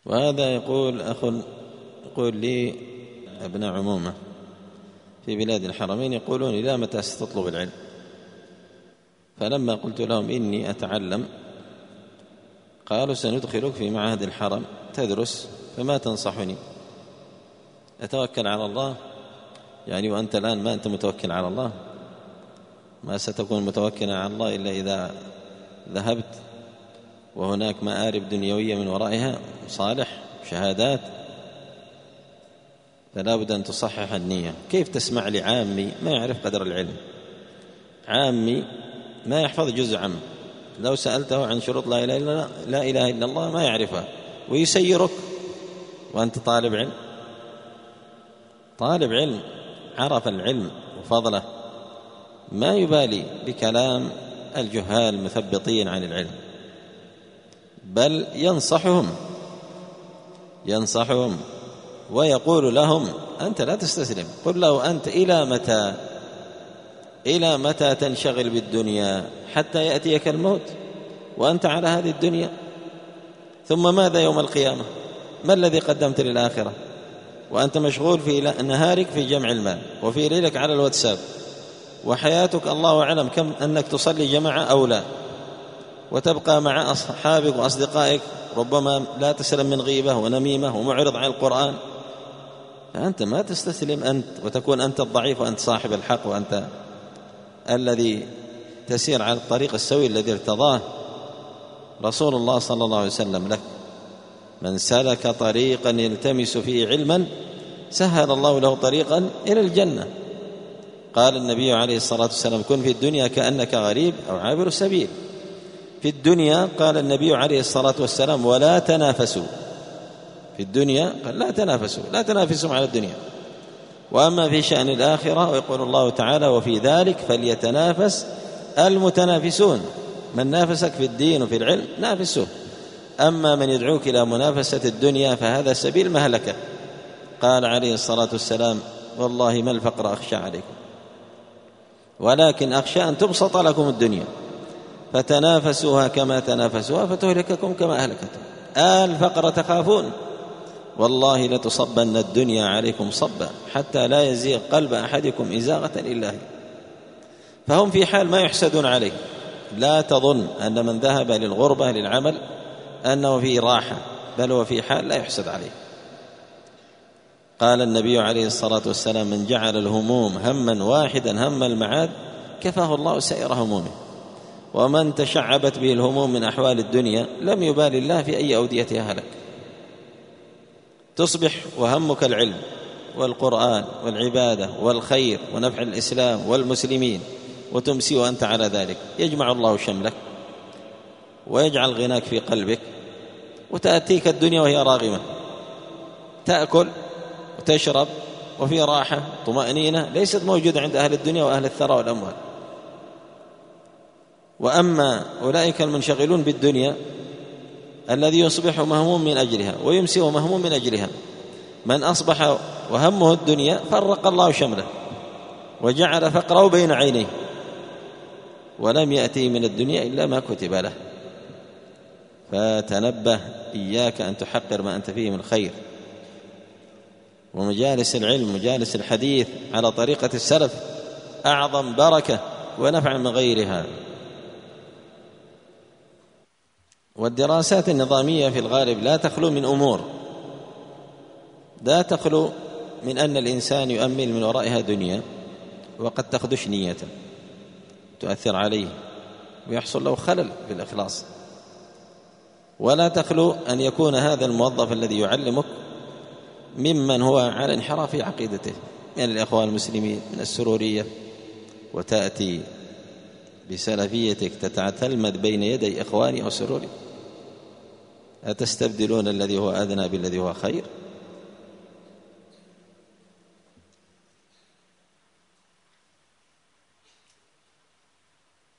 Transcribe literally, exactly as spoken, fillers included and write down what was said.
وهذا يقول أخ يقول لي ابناء عمومة في بلاد الحرمين يقولون إلى متى ستطلب العلم؟ فلما قلت لهم إني أتعلم قالوا سندخلك في معهد الحرم تدرس، فما تنصحني؟ أتوكل على الله؟ يعني وأنت الآن ما أنت متوكل على الله، ما ستكون متوكلا على الله إلا إذا ذهبت وهناك مآرب دنيوية من ورائها صالح شهادات، فلا بد أن تصحح النية. كيف تسمع لعامي ما يعرف قدر العلم؟ عامي ما يحفظ جزء عام، لو سألته عن شروط لا إله إلا الله لا إله إلا الله ما يعرفها ويسيرك، وأنت طالب علم. طالب علم عرف العلم وفضله ما يبالي بكلام الجهال المثبطين عن العلم، بل ينصحهم ينصحهم ويقول لهم أنت لا تستسلم. قل له أنت إلى متى إلى متى تنشغل بالدنيا حتى يأتيك الموت وأنت على هذه الدنيا؟ ثم ماذا يوم القيامة؟ ما الذي قدمت للآخرة وأنت مشغول في نهارك في جمع المال وفي ليلك على الواتساب، وحياتك الله أعلم كم أنك تصلي جماعة أو لا، وتبقى مع أصحابك وأصدقائك ربما لا تسلم من غيبة ونميمة ومعرض عن القرآن. فأنت ما تستسلم أنت وتكون أنت الضعيف وأنت صاحب الحق وأنت الذي تسير على الطريق السوي الذي ارتضاه رسول الله صلى الله عليه وسلم لك. من سلك طريقا يلتمس فيه علما سهل الله له طريقا إلى الجنة. قال النبي عليه الصلاة والسلام كن في الدنيا كأنك غريب أو عابر السبيل. في الدنيا قال النبي عليه الصلاة والسلام ولا تنافسوا، في الدنيا قال لا تنافسوا لا تنافسوا على الدنيا. وأما في شأن الآخرة ويقول الله تعالى وفي ذلك فليتنافس المتنافسون. من نافسك في الدين وفي العلم نافسه، أما من يدعوك إلى منافسة الدنيا فهذا سبيل مهلكة. قال عليه الصلاة والسلام والله ما الفقر أخشى عليكم ولكن أخشى أن تبسط لكم الدنيا فتنافسوها كما تنافسوها فتهلككم كما أهلكتم. الفقر تخافون والله لتصبن الدنيا عليكم صبا حتى لا يزيغ قلب أحدكم إزاغة إلا هي. فهم في حال ما يحسدون عليه. لا تظن أن من ذهب للغربة للعمل أنه في راحة، بل هو في حال لا يحسد عليه. قال النبي عليه الصلاة والسلام من جعل الهموم هما واحدا هم المعاد كفاه الله سائر همومه، ومن تشعبت به الهموم من أحوال الدنيا لم يبال الله في أي أوديتها هلك. تصبح وهمك العلم والقرآن والعبادة والخير ونفع الإسلام والمسلمين، وتمسي وأنت على ذلك، يجمع الله شملك ويجعل غناك في قلبك، وتأتيك الدنيا وهي راغمة، تأكل وتشرب وفي راحة طمأنينة ليست موجودة عند أهل الدنيا وأهل الثراء والأموال. وأما أولئك المنشغلون بالدنيا الذي يصبح مهموم من أجلها ويمسي مهموم من أجلها، من أصبح وهمه الدنيا فرق الله شمله وجعل فقره بين عينيه ولم يأتي من الدنيا إلا ما كتب له. فتنبه، إياك أن تحقر ما أنت فيه من خير. ومجالس العلم مجالس الحديث على طريقة السلف أعظم بركة ونفع من غيرها. والدراسات النظامية في الغالب لا تخلو من أمور، لا تخلو من أن الإنسان يؤمل من ورائها دنيا وقد تخدش نيته تؤثر عليه ويحصل له خلل في الإخلاص، ولا تخلو أن يكون هذا الموظف الذي يعلمك ممن هو على انحراف في عقيدته من يعني الإخوان المسلمين من السرورية، وتأتي بسلفيتك تتعتلمذ بين يدي إخواني أو سروري. أتستبدلون الذي هو أدنى بالذي هو خير؟